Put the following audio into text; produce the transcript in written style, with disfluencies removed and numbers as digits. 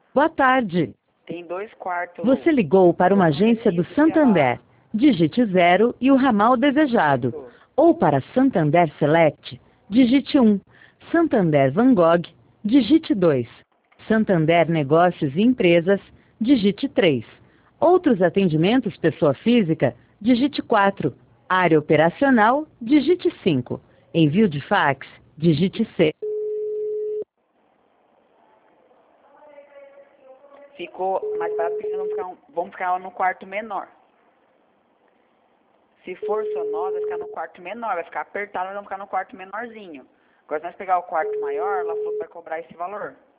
Boa tarde. Tem 2 quartos. Você ligou para uma agência do Santander. Digite 0 e o ramal desejado. Ou para Santander Select, digite 1. Santander Van Gogh, digite 2. Santander Negócios e Empresas, digite 3. Outros atendimentos pessoa física, digite 4. Área operacional, digite 5. Envio de fax, digite 6. Ficou mais barato porque vamos ficar no quarto menor. Se for só nós, vai ficar no quarto menor, vai ficar apertado, nós vamos ficar no quarto menorzinho. Agora, se nós pegar o quarto maior, ela falou que vai cobrar esse valor.